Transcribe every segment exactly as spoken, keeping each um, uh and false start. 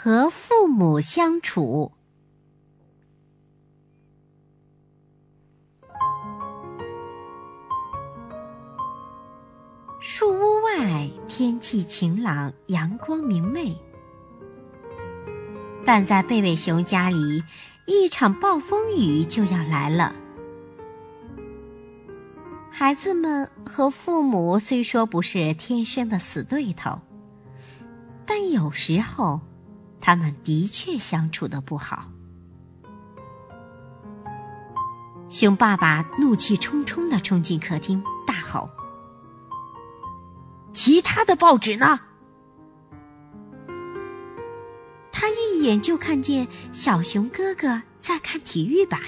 和父母相处。树屋外天气晴朗，阳光明媚，但在贝贝熊家里，一场暴风雨就要来了。孩子们和父母虽说不是天生的死对头，但有时候他们的确相处得不好。熊爸爸怒气冲冲地冲进客厅，大吼：其他的报纸呢？他一眼就看见小熊哥哥在看体育版。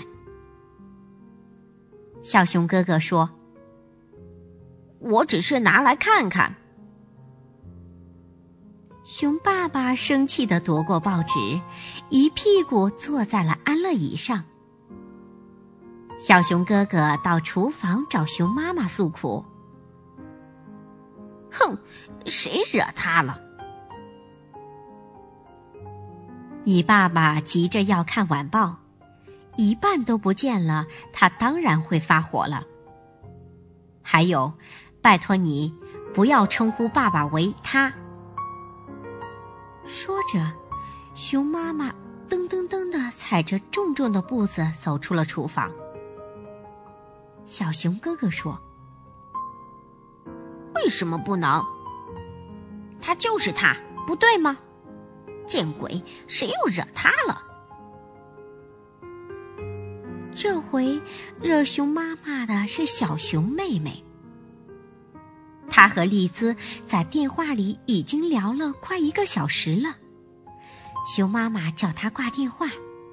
小熊哥哥说：我只是拿来看看。熊爸爸生气地夺过报纸，一屁股坐在了安乐椅上。小熊哥哥到厨房找熊妈妈诉苦：哼，谁惹他了？你爸爸急着要看晚报，一半都不见了，他当然会发火了。还有，拜托你不要称呼爸爸为他。说着，熊妈妈噔噔噔地踩着重重的步子走出了厨房。小熊哥哥说：为什么不能？他就是他，不对吗？见鬼，谁又惹他了？这回惹熊妈妈的是小熊妹妹。她和丽兹在电话里已经聊了快一个小时了，熊妈妈叫她挂电话。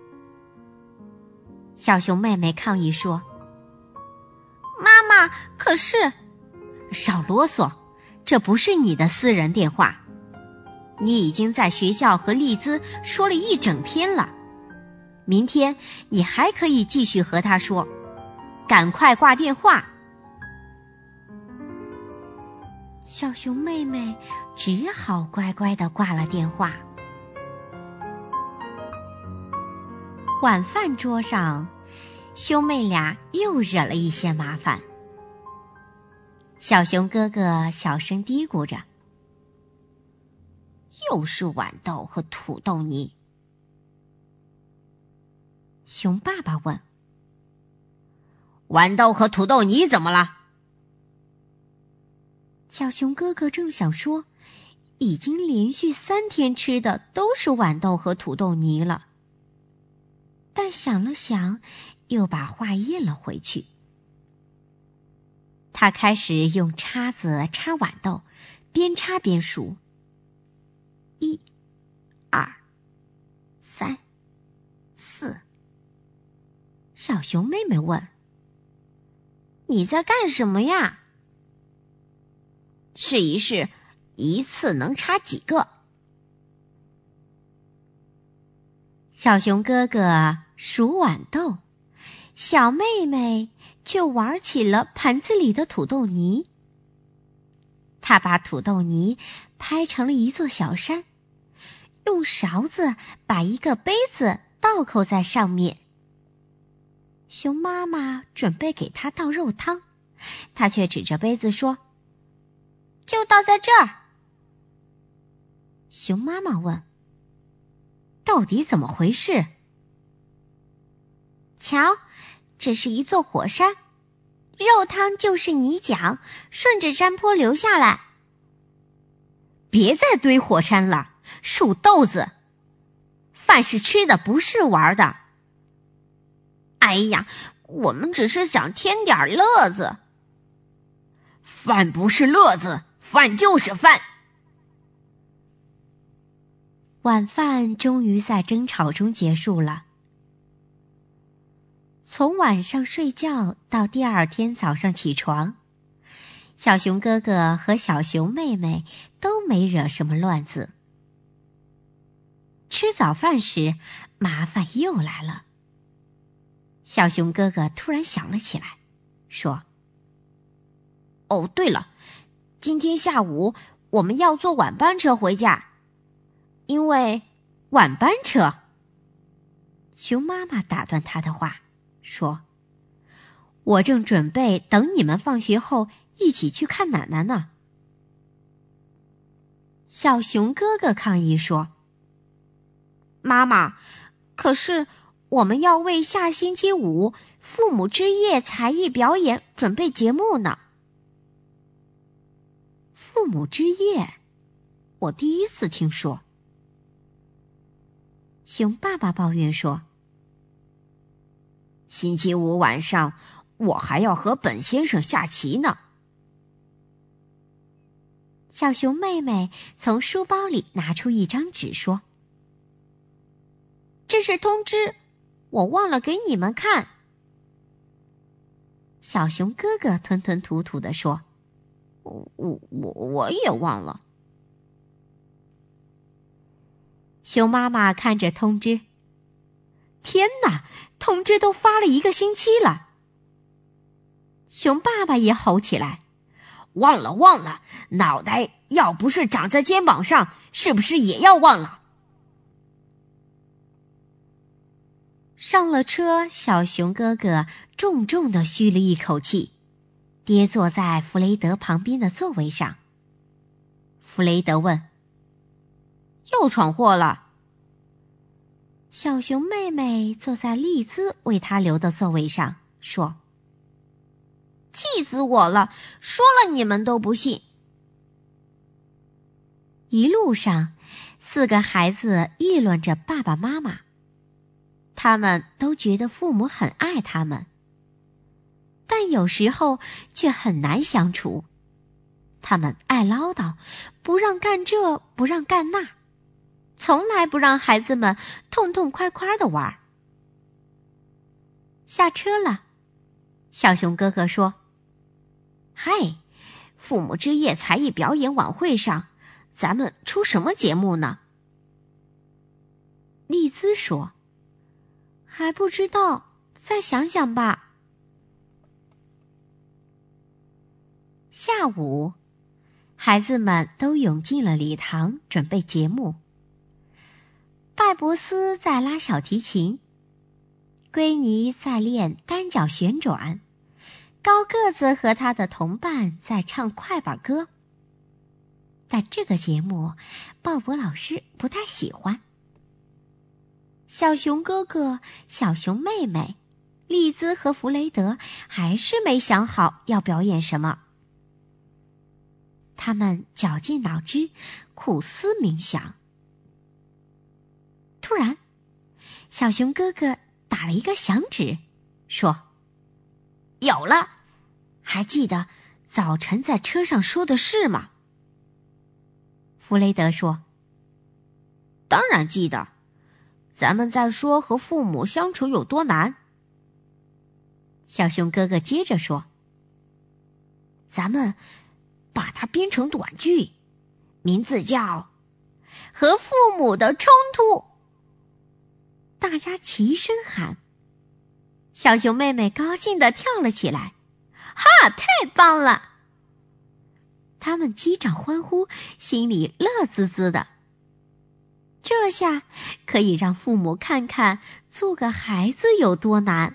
小熊妹妹抗议说：妈妈，可是……少啰嗦，这不是你的私人电话。你已经在学校和丽兹说了一整天了，明天你还可以继续和她说，赶快挂电话。小熊妹妹只好乖乖地挂了电话。晚饭桌上，兄妹俩又惹了一些麻烦。小熊哥哥小声嘀咕着：又是豌豆和土豆泥。熊爸爸问：豌豆和土豆泥怎么了？小熊哥哥正想说，已经连续三天吃的都是豌豆和土豆泥了，但想了想，又把话咽了回去。他开始用叉子插豌豆，边插边数：一、二、三、四。小熊妹妹问：你在干什么呀？试一试，一次能插几个？小熊哥哥数豌豆，小妹妹却玩起了盘子里的土豆泥。她把土豆泥拍成了一座小山，用勺子把一个杯子倒扣在上面。熊妈妈准备给她倒肉汤，她却指着杯子说：就倒在这儿。熊妈妈问：到底怎么回事？瞧，这是一座火山，肉汤就是泥浆，顺着山坡流下来。别再堆火山了，数豆子。饭是吃的，不是玩的。哎呀，我们只是想添点乐子。饭不是乐子，饭就是饭。晚饭终于在争吵中结束了。从晚上睡觉到第二天早上起床，小熊哥哥和小熊妹妹都没惹什么乱子。吃早饭时，麻烦又来了。小熊哥哥突然想了起来，说：哦，对了，今天下午我们要坐晚班车回家，因为晚班车。熊妈妈打断他的话，说：我正准备等你们放学后一起去看奶奶呢。小熊哥哥抗议说：妈妈，可是我们要为下星期五父母之夜才艺表演准备节目呢。父母之夜，我第一次听说。熊爸爸抱怨说：星期五晚上我还要和本先生下棋呢。小熊妹妹从书包里拿出一张纸说：这是通知，我忘了给你们看。小熊哥哥吞吞吐吐地说：我我我我也忘了。熊妈妈看着通知，天哪，通知都发了一个星期了。熊爸爸也吼起来：忘了忘了，脑袋要不是长在肩膀上，是不是也要忘了？上了车，小熊哥哥重重地吁了一口气，跌坐在弗雷德旁边的座位上。弗雷德问：又闯祸了？小熊妹妹坐在丽兹为他留的座位上，说：气死我了，说了你们都不信。一路上，四个孩子议论着爸爸妈妈，他们都觉得父母很爱他们，但有时候却很难相处。他们爱唠叨，不让干这，不让干那，从来不让孩子们痛痛快快地玩。下车了，小熊哥哥说：嗨，父母之夜才艺表演晚会上，咱们出什么节目呢？丽兹说：还不知道，再想想吧。下午，孩子们都涌进了礼堂，准备节目。拜博斯在拉小提琴，圭尼在练单脚旋转，高个子和他的同伴在唱快板歌。但这个节目，鲍勃老师不太喜欢。小熊哥哥、小熊妹妹、丽兹和弗雷德还是没想好要表演什么。他们绞尽脑汁，苦思冥想。突然，小熊哥哥打了一个响指，说：有了，还记得早晨在车上说的事吗？弗雷德说：当然记得，咱们在说和父母相处有多难。小熊哥哥接着说：咱们把它编成短句，名字叫和父母的冲突。大家齐声喊，小熊妹妹高兴地跳了起来，哈，太棒了！他们击掌欢呼，心里乐滋滋的。这下可以让父母看看做个孩子有多难。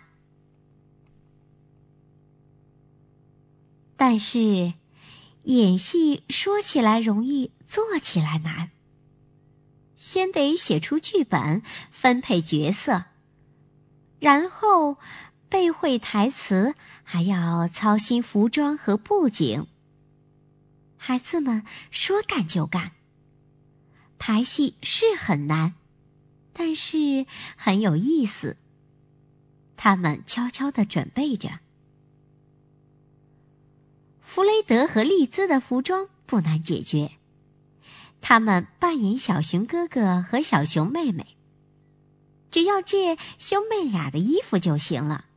但是演戏说起来容易，做起来难。先得写出剧本，分配角色，然后背会台词，还要操心服装和布景。孩子们说干就干。排戏是很难，但是很有意思。他们悄悄地准备着。弗雷德和丽兹的服装不难解决，他们扮演小熊哥哥和小熊妹妹，只要借兄妹俩的衣服就行了。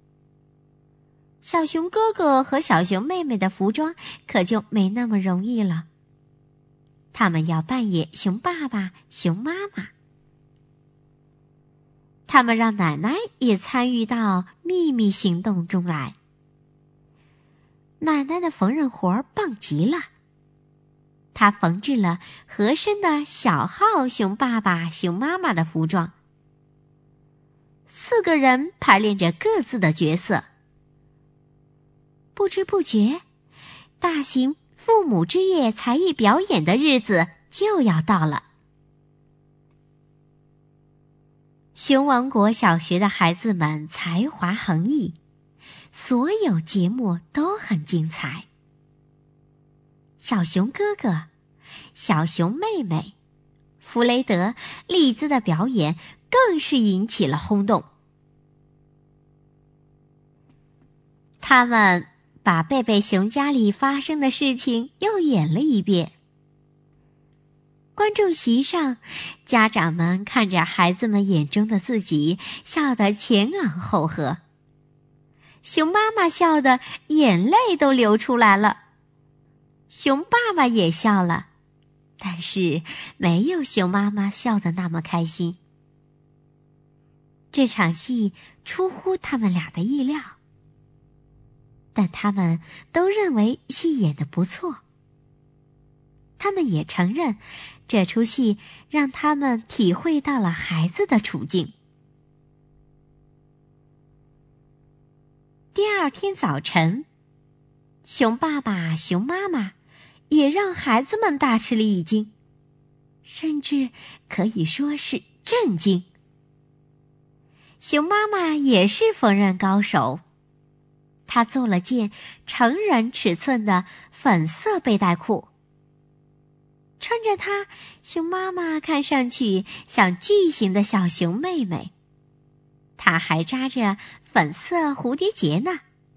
小熊哥哥和小熊妹妹的服装可就没那么容易了，他们要扮演熊爸爸、熊妈妈。他们让奶奶也参与到秘密行动中来。奶奶的缝纫活儿棒极了，她他缝制了合身的小号熊爸爸、熊妈妈的服装。四个人排练着各自的角色。不知不觉，大型父母之夜才艺表演的日子就要到了。熊王国小学的孩子们才华横溢，所有节目都很精彩。小熊哥哥、小熊妹妹、弗雷德、丽兹的表演更是引起了轰动。他们把贝贝熊家里发生的事情又演了一遍。观众席上，家长们看着孩子们眼中的自己，笑得前仰后合。熊妈妈笑得眼泪都流出来了，熊爸爸也笑了，但是没有熊妈妈笑得那么开心。这场戏出乎他们俩的意料，但他们都认为戏演得不错。他们也承认，这出戏让他们体会到了孩子的处境。第二天早晨，熊爸爸、熊妈妈也让孩子们大吃了一惊，甚至可以说是震惊。熊妈妈也是缝纫高手，她做了件成人尺寸的粉色背带裤。穿着它，熊妈妈看上去像巨型的小熊妹妹。她还扎着粉色蝴蝶结呢。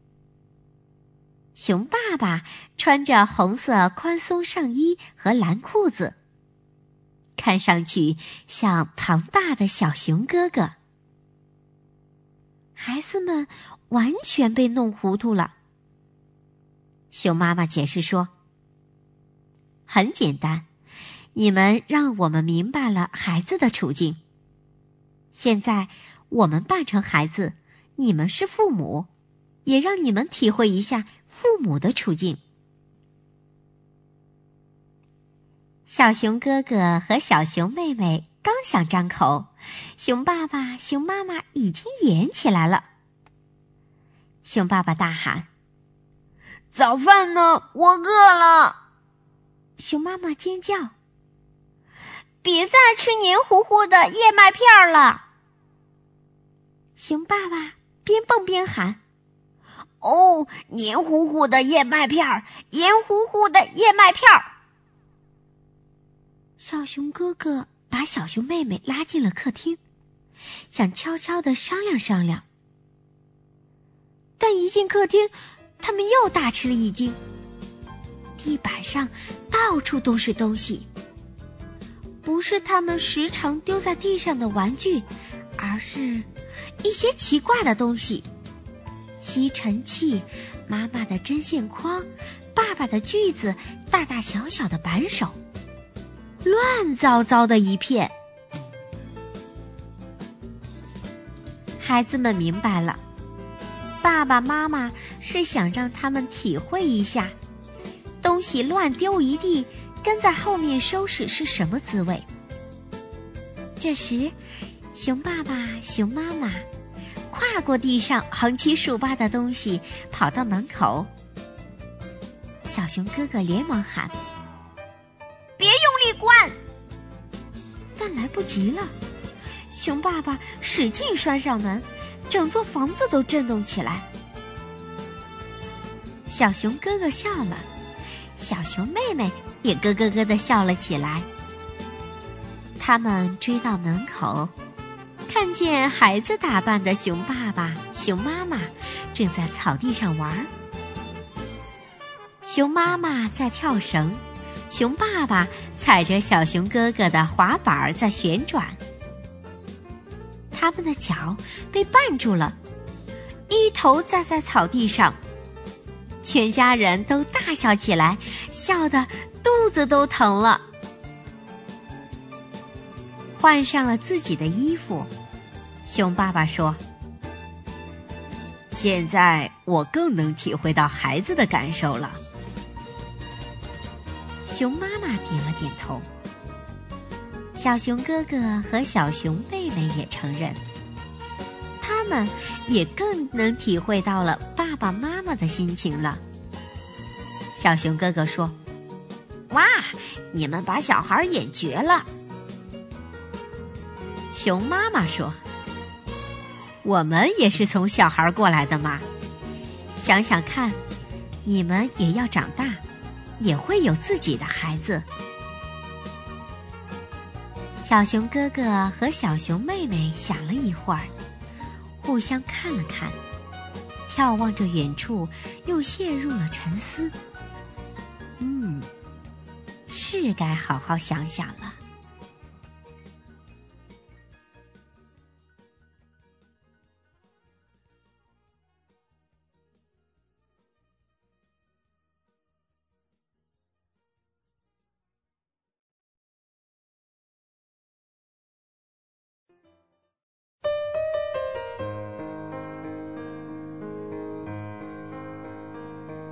熊爸爸穿着红色宽松上衣和蓝裤子，看上去像庞大的小熊哥哥。孩子们完全被弄糊涂了。熊妈妈解释说：“很简单，你们让我们明白了孩子的处境。现在我们扮成孩子，你们是父母，也让你们体会一下父母的处境。”小熊哥哥和小熊妹妹刚想张口，熊爸爸、熊妈妈已经演起来了。熊爸爸大喊：“ 早饭呢？我饿了！” 熊妈妈尖叫：“别再吃黏糊糊的燕麦片了！”熊爸爸边蹦边喊：“ 哦，黏糊糊的燕麦片，黏糊糊的燕麦片！” 小熊哥哥把小熊妹妹拉进了客厅，想悄悄地商量商量。但一进客厅，他们又大吃了一惊。地板上到处都是东西，不是他们时常丢在地上的玩具，而是一些奇怪的东西：吸尘器、妈妈的针线筐、爸爸的锯子、大大小小的扳手，乱糟糟的一片。孩子们明白了，爸爸妈妈是想让他们体会一下东西乱丢一地，跟在后面收拾是什么滋味。这时，熊爸爸、熊妈妈跨过地上横七竖八的东西，跑到门口。小熊哥哥连忙喊：“ 别用力关！” 但来不及了，熊爸爸使劲拴上门，整座房子都震动起来。小熊哥哥笑了，小熊妹妹也咯咯咯地笑了起来。他们追到门口，看见孩子打扮的熊爸爸、熊妈妈正在草地上玩。熊妈妈在跳绳，熊爸爸踩着小熊哥哥的滑板在旋转。他们的脚被绊住了，一头栽在草地上。全家人都大笑起来，笑得肚子都疼了。换上了自己的衣服，熊爸爸说：“ 现在我更能体会到孩子的感受了。” 熊妈妈点了点头。小熊哥哥和小熊妹妹也承认，他们也更能体会到了爸爸妈妈的心情了。小熊哥哥说：“ 哇，你们把小孩演绝了。” 熊妈妈说：“我们也是从小孩过来的嘛，想想看，你们也要长大，也会有自己的孩子。”小熊哥哥和小熊妹妹想了一会儿，互相看了看，眺望着远处，又陷入了沉思。嗯，是该好好想想了。